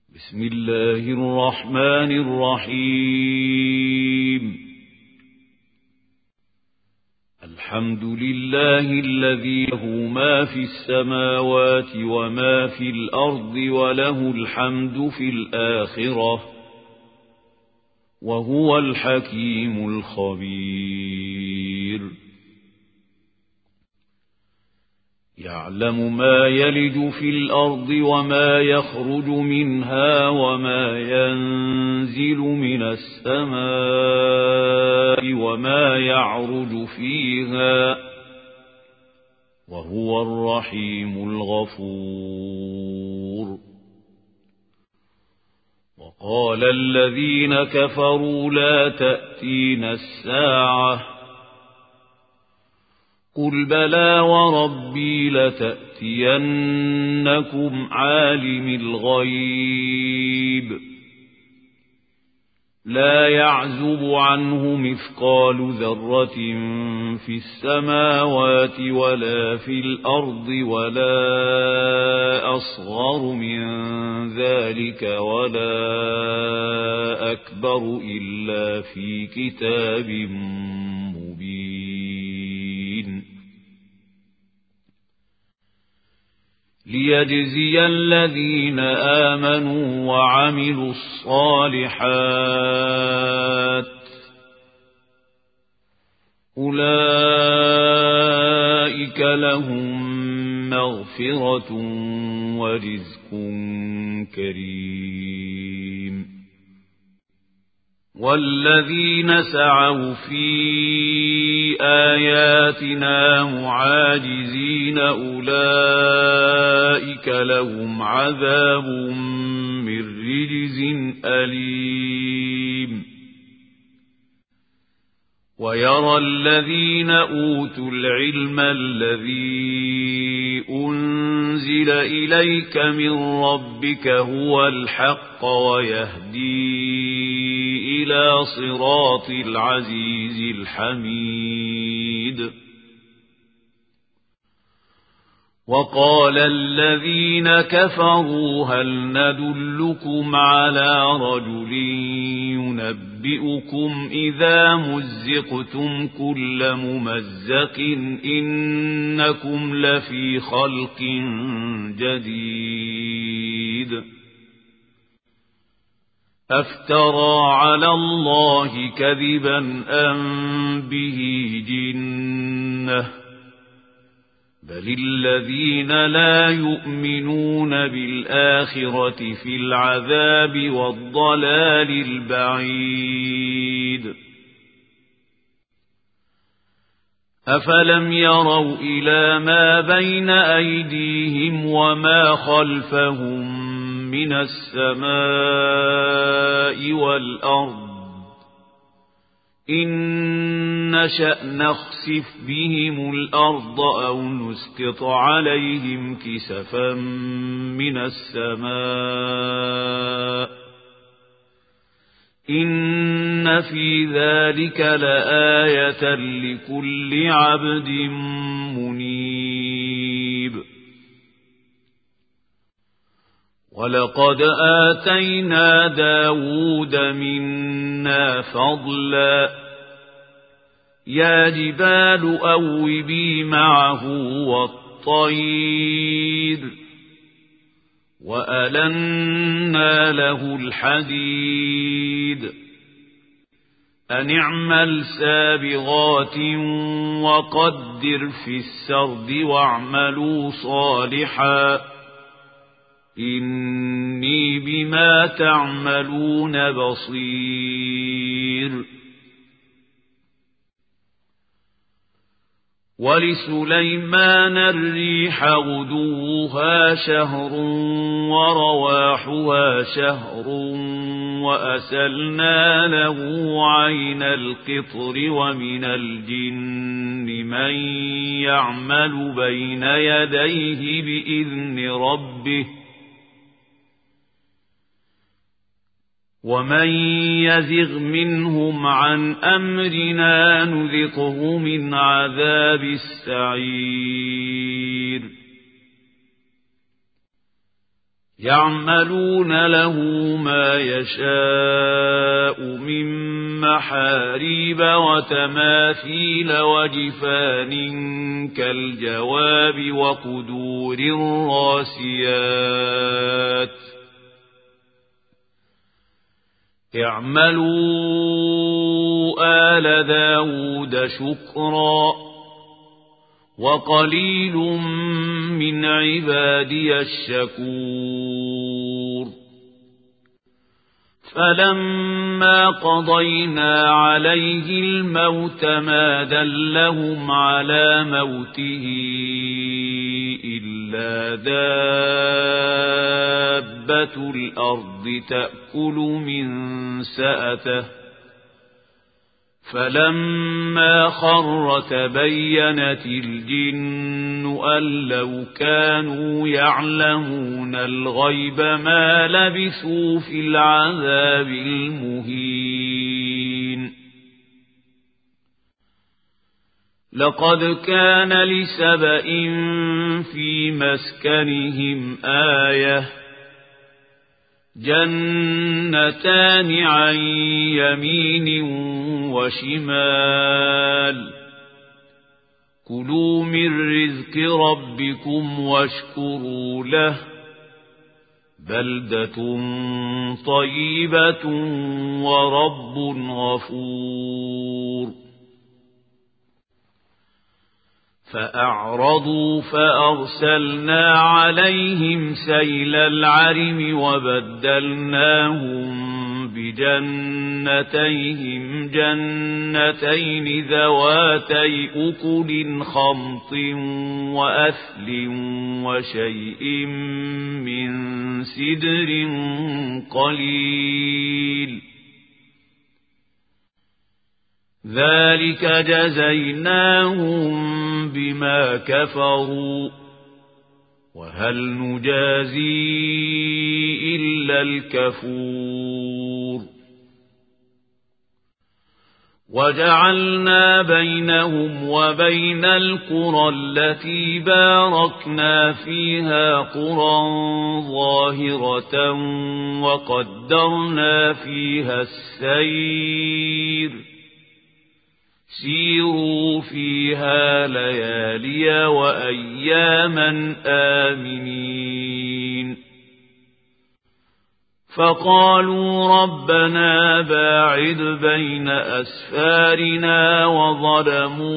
بسم الله الرحمن الرحيم الحمد لله الذي له ما في السماوات وما في الأرض وله الحمد في الآخرة وهو الحكيم الخبير يعلم ما يلج في الأرض وما يخرج منها وما ينزل من السماء وما يعرج فيها وهو الرحيم الغفور وقال الذين كفروا لا تأتينا الساعة قل بلى وربي لتأتينكم عالم الغيب لا يعزب عنه مثقال ذرة في السماوات ولا في الأرض ولا أصغر من ذلك ولا أكبر إلا في كتاب مبين ليجزي الذين آمنوا وعملوا الصالحات أولئك لهم مغفرة ورزق كريم والذين سعوا في آياتنا معاجزين أولئك لهم عذاب من رجز أليم ويرى الذين أوتوا العلم الذي أنزل إليك من ربك هو الحق ويهدي إلى صراط العزيز الحميد وقال الذين كفروا هل ندلكم على رجل ينبئكم إذا مزقتم كل ممزق إنكم لفي خلق جديد أفترى على الله كذبا أم به جنة بل الذين لا يؤمنون بالآخرة في العذاب والضلال البعيد أفلم يروا إلى ما بين أيديهم وما خلفهم من السماء والأرض إن نشأ نخسف بهم الأرض أو نسقط عليهم كسفا من السماء إن في ذلك لآية لكل عبد منيب ولقد آتينا داود منا فضلا يا جبال أوبي معه والطير وألنا له الحديد أن اعمل سابغات وقدر في السرد واعملوا صالحا إني بما تعملون بصير ولسليمان الريح غدوها شهر ورواحها شهر وأسلنا له عين القطر ومن الجن من يعمل بين يديه بإذن ربه ومن يزغ منهم عن أمرنا نذقه من عذاب السعير يعملون له ما يشاء من محاريب وتماثيل وجفان كالجواب وقدور الراسيات اعملوا آل داود شكرا وقليل من عبادي الشكور فلما قضينا عليه الموت ما دلهم على موته إلا دابة الأرض تأكل من سأته فلما خر تبينت الجن أن لو كانوا يعلمون الغيب ما لبثوا في العذاب المهين لقد كان لسبإ في مسكنهم آية جنتان عن يمين وشمال كلوا من رزق ربكم واشكروا له بلدة طيبة ورب غفور فأعرضوا فأرسلنا عليهم سيل العرم وبدلناهم بجنتيهم جنتين ذواتي أكل خمط وأثل وشيء من سدر قليل ذلك جزيناهم بما كفروا وهل نجازي إلا الكفور وجعلنا بينهم وبين القرى التي باركنا فيها قرى ظاهرة وقدرنا فيها السير سيروا فيها ليالي وأياما آمنين فقالوا ربنا باعد بين أسفارنا وظلموا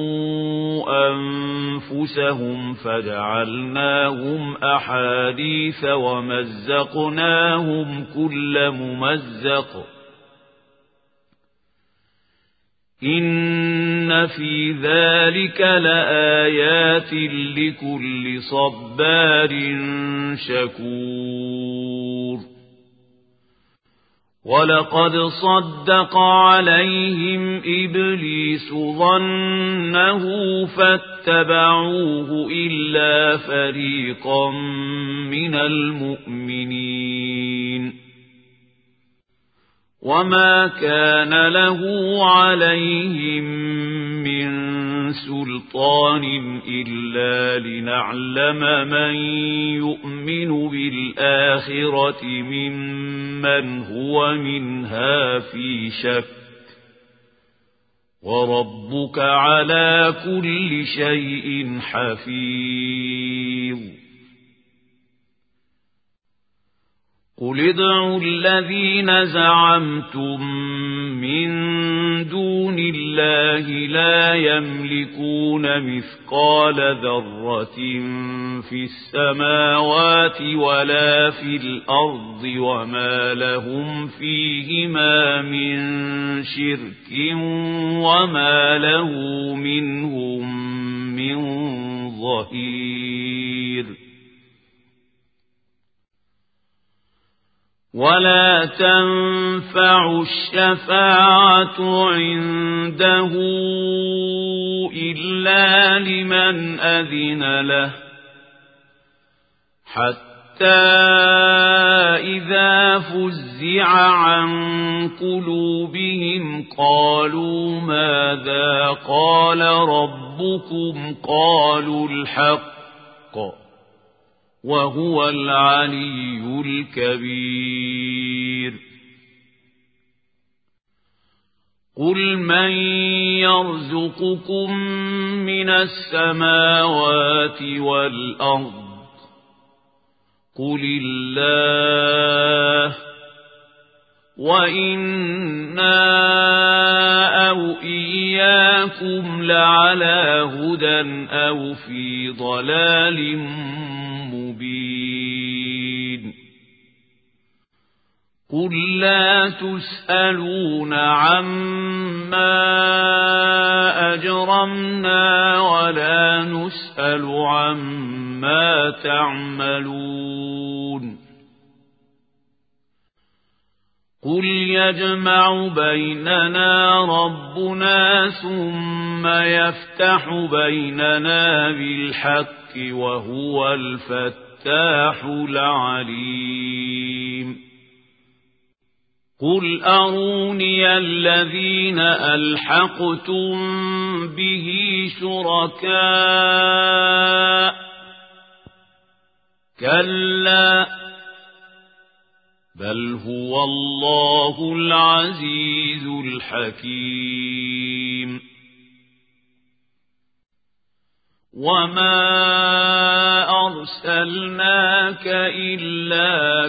أنفسهم فجعلناهم أحاديث ومزقناهم كل ممزق إن في ذلك لآيات لكل صبار شكور ولقد صدق عليهم إبليس ظنه فاتبعوه إلا فريقا من المؤمنين وما كان له عليهم من سلطان إلا لنعلم من يؤمن بالآخرة ممن هو منها في شك وربك على كل شيء حفيظ قل ادعوا الذين زعمتم من دون الله لا يملكون مثقال ذرة في السماوات ولا في الأرض وما لهم فيهما من شرك وما له منهم من ظهير ولا تنفع الشفاعة عنده إلا لمن أذن له حتى إذا فزع عن قلوبهم قالوا ماذا قال ربكم قالوا الحق وهو العلي الكبير قل من يرزقكم من السماوات والأرض قل الله وإنا أو إياكم لعلى هدى أو في ضلال مبين قل لا تسألون عما أجرمنا ولا نسأل عما تعملون قل يجمع بيننا ربنا ثم يفتح بيننا بالحق وهو الفتاح العليم قل أروني الذين ألحقتم به شركاء كلا بل هو الله العزيز الحكيم وما أرسلناك إلا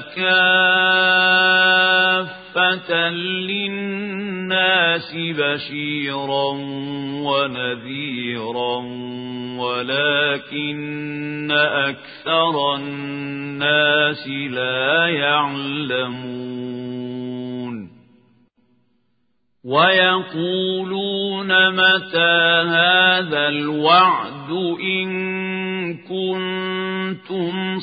كافة للناس بشيرا ونذيرا ولكن أكثر الناس لا يعلمون ويقولون متى هذا الوعد إن كنتم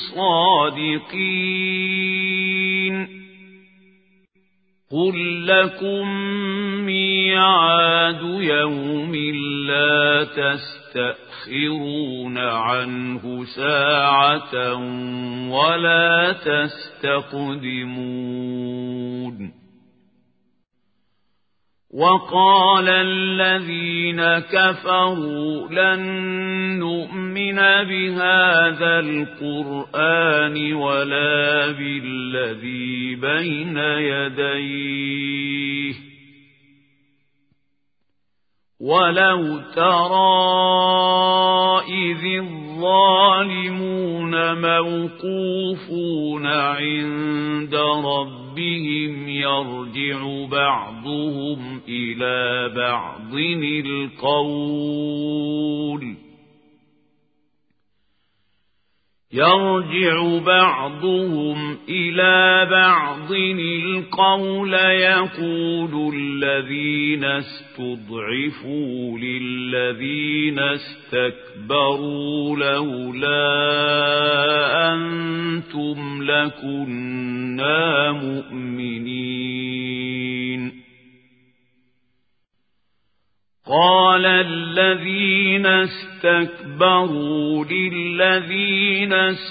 صادقين قل لكم ميعاد يوم لا تستأخرون عنه ساعة ولا تستقدمون وقال الذين كفروا لن نؤمن بهذا القرآن ولا بالذي بين يديه ولو ترى إذ الظالمون موقوفون عند ربهم يرجع بعضهم إلى بعض القول يقول الذين استضعفوا للذين استكبروا لولا أنتم لكنا مؤمنين قال الذين استكبروا للذين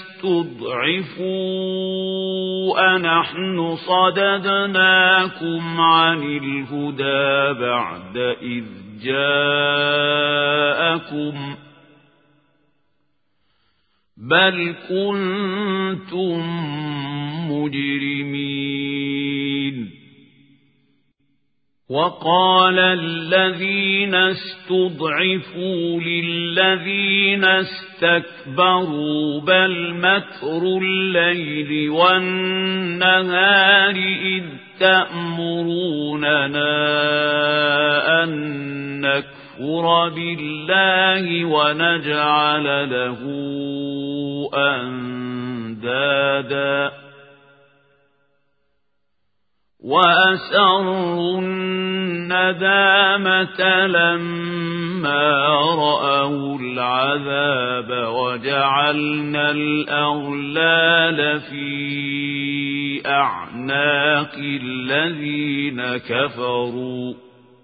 استضعفوا أنحن صددناكم عن الهدى بعد إذ جاءكم بل كنتم مجرمين وقال الذين استضعفوا للذين استكبروا بل مكر الليل والنهار إذ تأمروننا أن نكفر بالله ونجعل له أندادا وأسروا الندامة لما رأوا العذاب وجعلنا الأغلال في أعناق الذين كفروا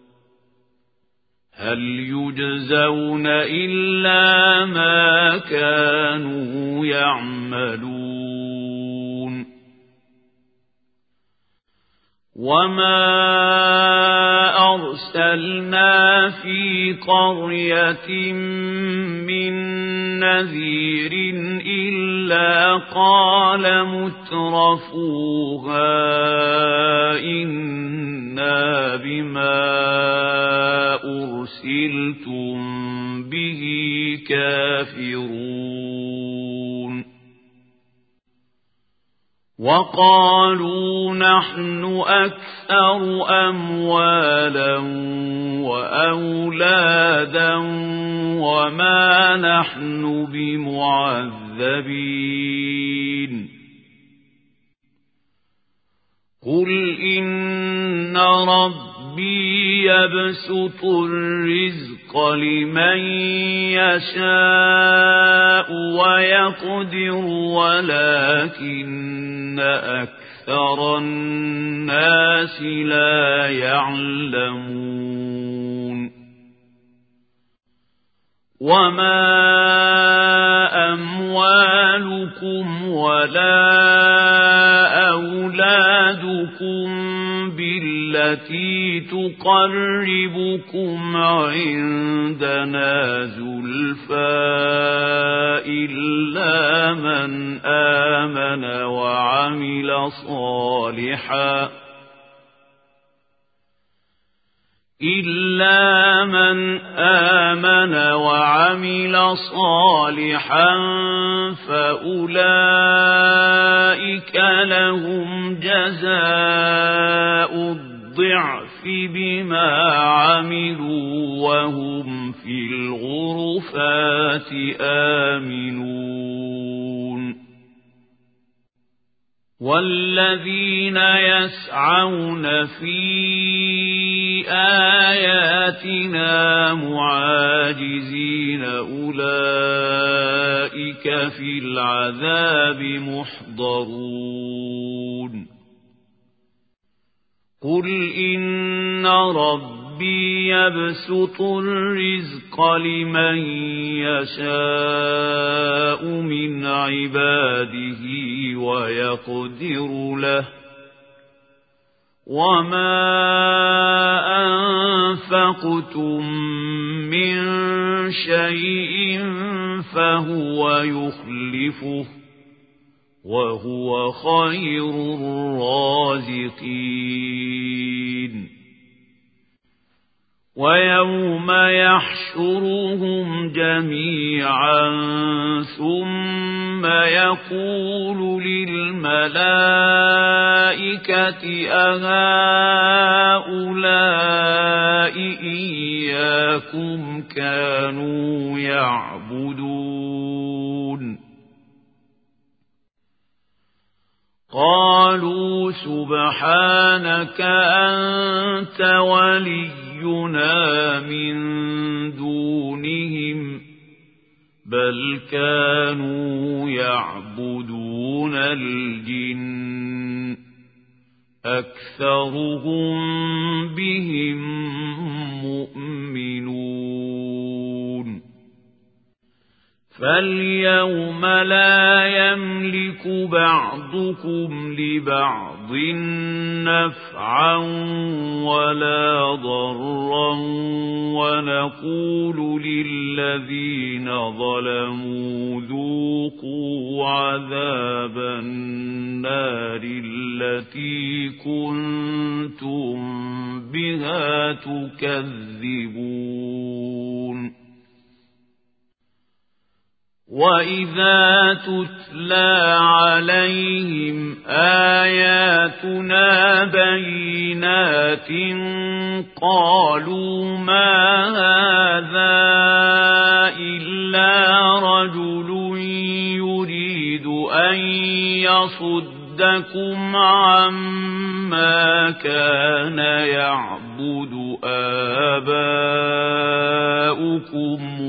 هل يجزون إلا ما كانوا يعملون وما أرسلنا في قرية من نذير إلا قال مترفوها إنا بما أرسلتم به كافرون وقالوا نحن أكثر أموالا وأولادا وما نحن بمعذبين قل إن ربي يبسط الرزق لمن يشاء ويقدر ولكن أكثر الناس لا يعلمون وما أموالكم ولا أولادكم بالتي تقربكم عندنا زلفى إلا من آمن وعمل صالحا فأولئك لهم جزاء الضعف بما عملوا وهم في الغرفات آمنون والذين يسعون في آياتنا معاجزين أولئك في العذاب محضرون قل إن ربي يبسط الرزق لمن يشاء من عباده ويقدر له وما أنفقتم من شيء فهو يخلفه وهو خير الرازقين ويوم يحشرهم جميعا ثم يقول للملائكة أهؤلاء إياكم كانوا يعبدون قالوا سبحانك أنت ولينا من دونهم بل كانوا يعبدون الجن أكثرهم بهم مؤمنون فاليوم لا يملك بعضكم لبعض نفعا ولا ضرا ونقول للذين ظلموا ذوقوا عذاب النار التي كنتم بها تكذبون وَإِذَا تُتْلَى عَلَيْهِمْ آيَاتُنَا بَيِّنَاتٍ قَالُوا مَا هَذَا إِلَّا رَجُلٌ يُرِيدُ أَن يَصُدَّكُمْ عَمَّا كَانَ يَعْبُدُ آبَاؤُكُمْ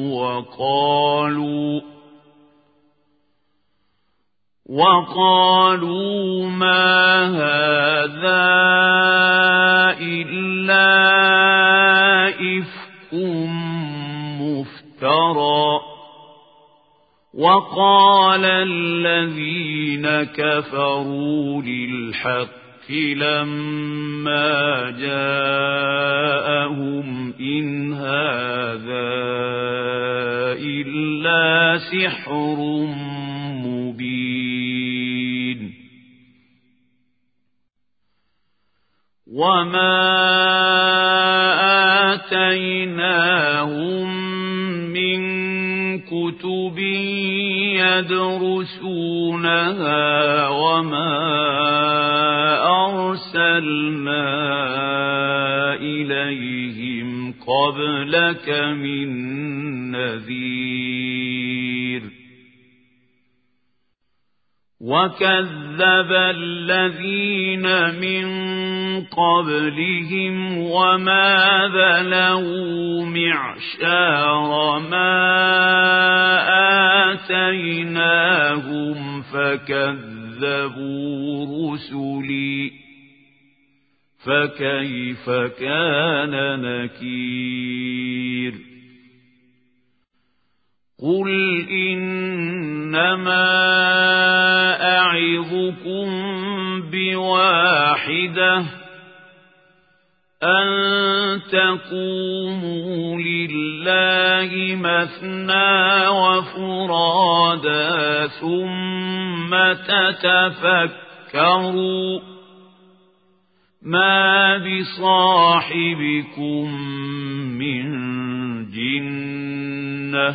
وقالوا ما هذا إلا إفك مفترى وقال الذين كفروا للحق لما جاءهم إن هذا إلا سحر مبين وما آتيناهم من كتب يدرسونها وما أرسلنا إليهم قبلك من نذير وكذب الذين من قبلهم وما بلغوا معشار ما آتيناهم فكذبوا رسلي فكيف كان نكير قل إنما أعظكم بواحدة أن تقوموا لله مثنى وفرادا ثم تتفكروا ما بصاحبكم من جنة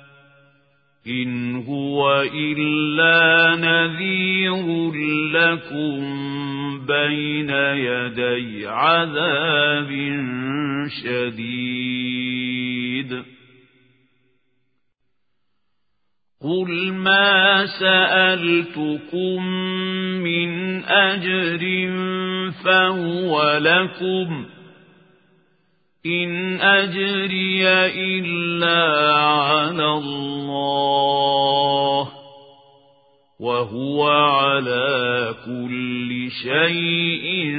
إن هو إلا نذير لكم بين يدي عذاب شديد قل ما سألتكم من أجر فهو لكم إن أجري إلا على الله وهو على كل شيء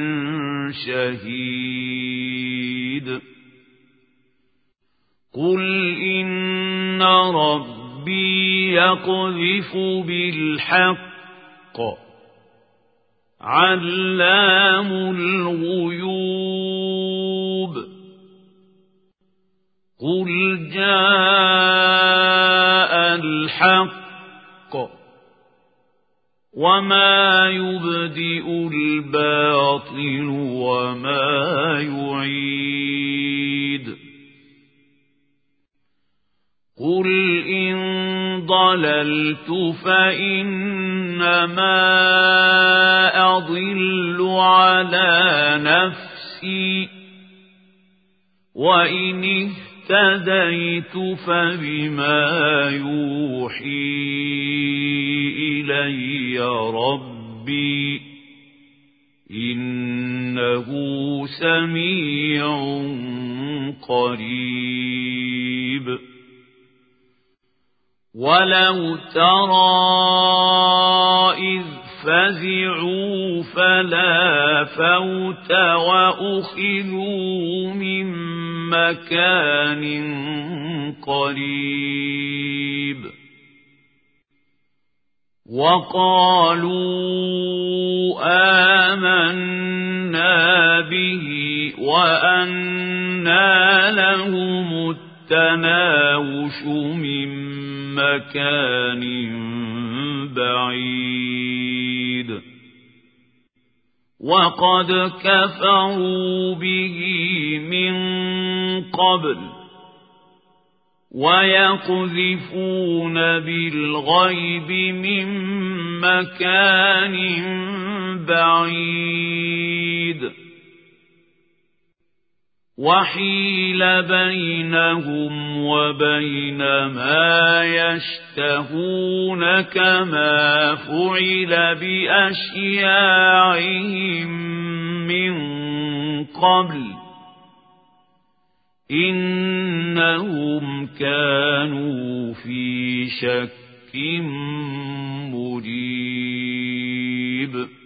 شهيد قل إن ربي يقذف بالحق علام الغيوب قل جاء الحق وما يبدئ الباطل وما يعيد قل إن ضللت فإنما أضل على نفسي وإن اهتديت فبما يوحي إلي ربي إنه سميع قريب ولو ترى إذ فزعوا فلا فوت وأخذوا من مكان قريب وقالوا آمنا به وأنى لهم التناوش من مكان بعيد وقد كفروا به من قبل ويقذفون بالغيب من مكان بعيد وحيل بينهم وبين ما يشتهون كما فعل بأشياعهم من قبل إنهم كانوا في شك مريب